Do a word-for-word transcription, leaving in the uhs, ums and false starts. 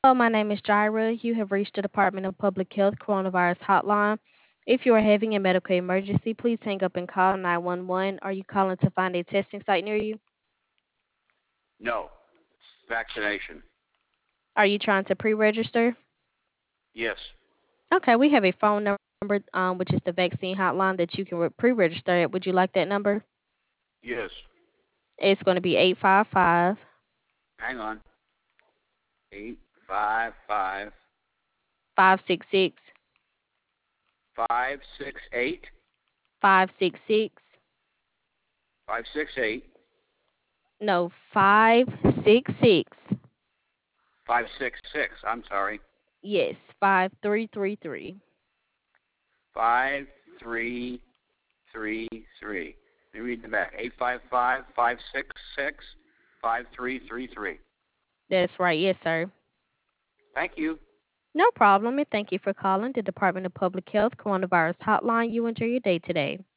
Hello, my name is Jaira. You have reached the Department of Public Health Coronavirus Hotline. If you are having a medical emergency, please hang up and call nine one one. Are you calling to find a testing site near you? No. Vaccination. Are you trying to pre register? Yes. Okay, we have a phone number, um, which is the vaccine hotline that you can re- pre register at. Would you like that number? Yes. It's going to be eight five five, Hang on. Eight five five five six six, five six eight five six six. five six eight No, five six six. five six six. I'm sorry. Yes, five three three three. Five three three three. Let me read the back. Eight five five five six six five three three three. That's right. Yes, sir. Thank you. No problem, and thank you for calling the Department of Public Health Coronavirus Hotline. You enjoy your day today.